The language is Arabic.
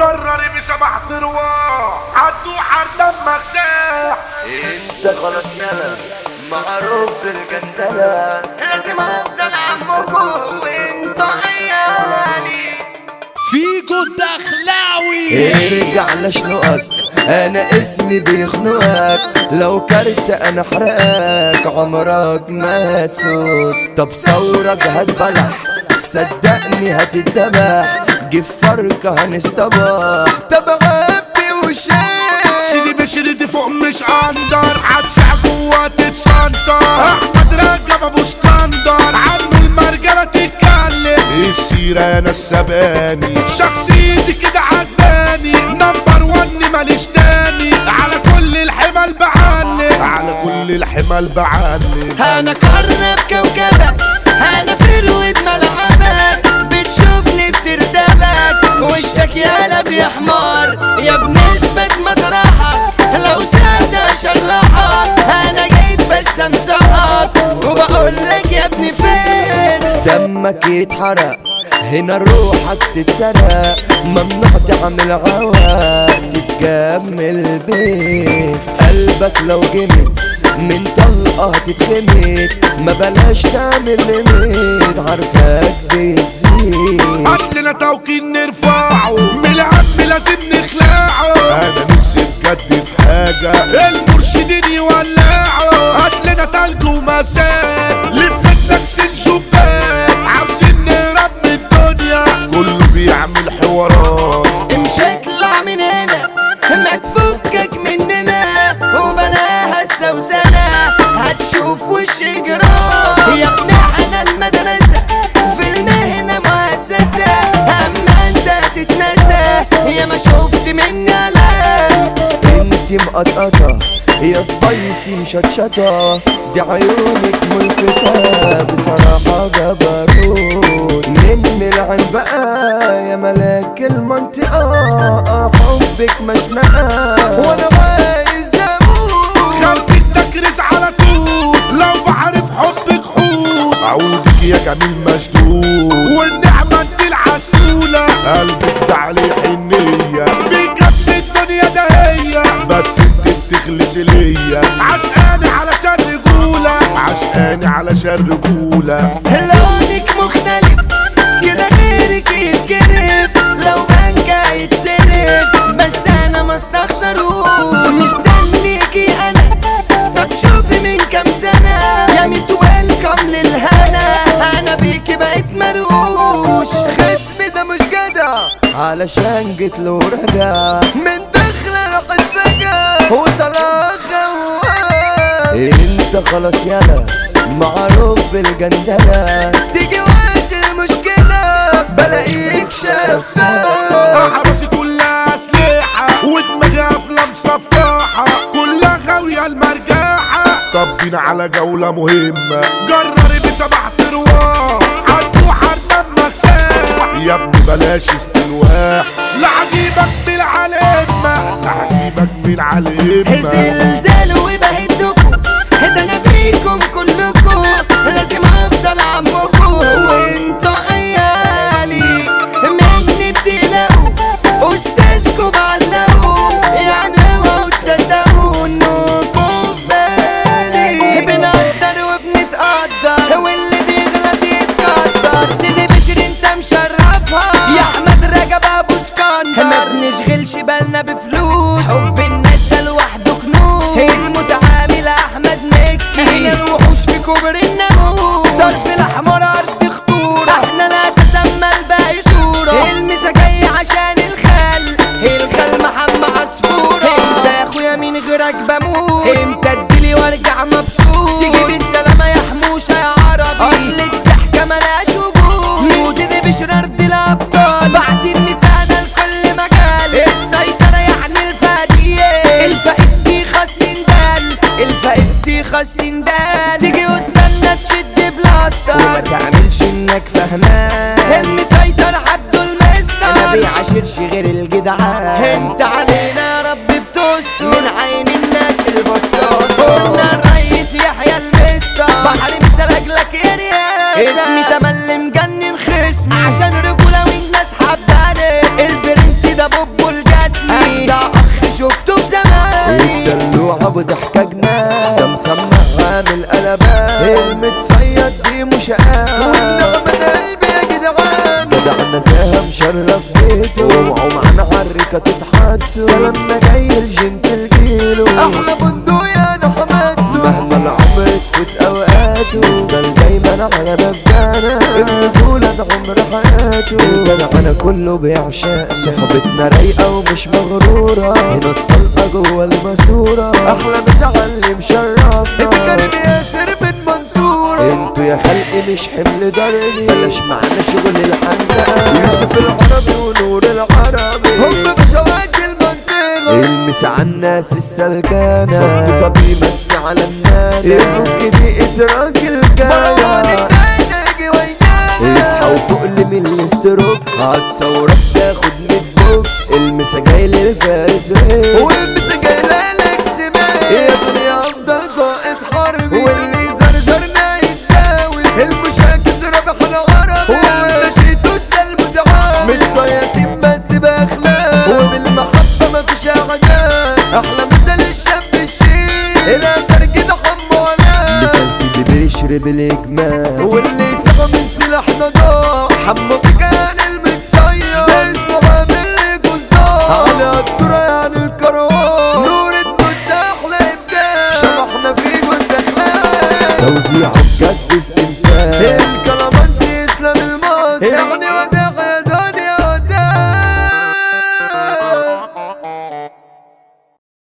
جرري بسبع ترواح عدو حرم مغساح. انت خلاص يلا معروف بالجندلة، لازم افضل عمكم وانتوا عيالي. فيجو الدخلاوي ارجع لشنقك، انا اسمي بيخنقك، لو كرت انا احرقك عمرك ما هتسود. طب ثورك هتبلح صدقني هتتذبح، جيب فرقة هنستبح. طب عبي وشاي سيدي بشر دي فوق مش اندر، هتسع جوا تتسنطر. احمد رجب ابو اسكندر عم المرجله تتكلم، السيره انا السباني شخصيتي كده عجباني. نمبر 1 ماليش تاني، على كل الحمل بعلم، على كل الحمل بعلم. انا كرنب كوكبك، انا فروة ملعبك، بتشوفني بتردبك، وشك يالا يا حمار يا بنسبة مطرحك، لو سادة شرحك انا جيت بس انصحك، وبقولك يا ابني فين دمك يتحرق هنا روحك تتسرق، ممنوع تعمل عواق تتجمل البيت. قلبك لو جمد من طلقة هتتخمد، ما بلاش تعمل لميت عارفك بتزيد. هاتلنا توكيل نرفعه من الهم لازم نخلعه، انا نفسي بجد في حاجة المرشدين يولعوا. هاتلنا تلج ومساء لفتنا كسين شباك، عاوزين نهرب من الدنيا كله بيعمل حوارات. امشي اطلع من هنا ما تفكك مننا، وبلاها السوسنة هتشوف وش جرام. يا ابني احنا المدرسة في المهنة مؤسسة، اما انت تتنسى يا ما شفت مني الام. انتي مقطقطة يا سبايسي مشطشطة، دي عيونك ملفتة بصراحة جبروت. من العين بقى يا ملاك المنطقة، حبك مشنقة وانا عايز اموت. خلقك تكرس على طول لو بعرف حبك حوت، عودك يا جميل مشدود والنعمة انت العسولة. قلبك ده عليه حنية بجد الدنيا ده هي، بس انت بتخلصي ليا. عشقاني علشان رجولة، عشقاني علشان رجولة. لونك مختلف كده غيرك يتكرف، لو بنك يتصرف بس انا ما استخسروش. مستنيكي انا طب شوفي من كام سنة يا ميت ويلكم للهنا، انا بيكي بقيت مروش. خصمي ده مش جدع علشان جيت له رجع، من دخلة راح اتفجع وطلع خوان. انت خلاص يلا معروف بالجندلة، تيجي وقت المشكلة بلاقيك شفاف. حراسي كلها اسلحة ودماغي قافلة مصفحة، كلها غاوية المرجاحة. طب بينا على جولة مهمة، جرري بسبع ترواح عدو حرم مكساح. يا ابني بلاش استلواح، لعجيبك من العلمة، لعجيبك من العلمة. زلزال وبهدكم ده انا بيكم كلكم، لازم افضل عمكم وانتوا عيالي. مني بتقلقوا استاذكم بعلقوا، يعني اوعوا تصدقوا انكم في بالي. بنقدر وبنتقدر واللي بيغلط يتقدر، سيدي بشر انت مشرفها يا احمد رجب ابو اسكندر. ما بنشغلش بالنا بفلوس، حب الناس ده لوحده كنوز. المتعامل احمد مكي، هي الوحوش في كبر الناموس. ضرب الاحمر ارض خطوره، احنا الاساس اما الباقي صوره. المسا جاي عشان الخال محمد عصفوره. انت يا اخويا من غيرك بموت، امتى تجيلي وارجع مبسوط. تيجي بالسلامه يا حموشه يا عربي، اصل الضحكه ملهاش وجود. سيدي بشر ارض الابطال، بعد النسانه لكل مجال. السيطره يعني الفاديه، الفائد بيخسن دال، الفائد بيخسن دال. تيجي قدامنا تشد بلاستر وما تعملش انك فهمان. المسيطر عبده المستر ما بيعاشرش غير الجدعان. انت علينا يا رب بتستر من عين الناس البصاص. قلنا الرئيس يحيى المستر، بحر مثل اجلك يا رياس. اسمي تملي مجنن خصمي عشان رجوله والناس حباني. البرنس ده بوب عزاها مشرف بيته ومعه معانا عالركة تتحدوا سلامنا جاي الجنتل جيله احلى بندق يا حمادته مهما العمر تفوت اوقاته يفضل دايما على مبدأنا الرجولة ده عمر حياته الجدعنة كله بيعشق صحبتنا رايقة ومش مغرورة هنا الطلقة جوه الماسورة احلى مساحة اللي مشرفنا الكريم ياسر من منصورة انتوا يا خلقي مش حمل دربي بلاش معانا شغل الحندقة يوسف العربي ونور العربي هم بشوات المنطقة المس على الناس السلكانة صد طبي مس على الناس الفك دي راجل كانا اصحى وفوق لي من الاستروك هتصورك تاخد من البوك المسا جاي للفارس ريك والمسا جاي لالكس مان يا ابني افضل قائد حربي واللي زرزرنا يتساوي المشاكس رابح العربي والنشيد ده المتعاون متصيطين بس باخلاق وبالمحبة مفيش اعداء احلى مثال الشاب الشيك الى ترجد حمو علام مثال سيدي بيشرب الاجمال واللي سبى من سلاحنا ضاع حمو كان المتصير ده اسمه عامل جزدار على الدرة يعني الكروان نور الدود احلى ابداع شبحنا في جود اخلاق توزيعه بجد استنتاج الكلامانسي اسلام المصري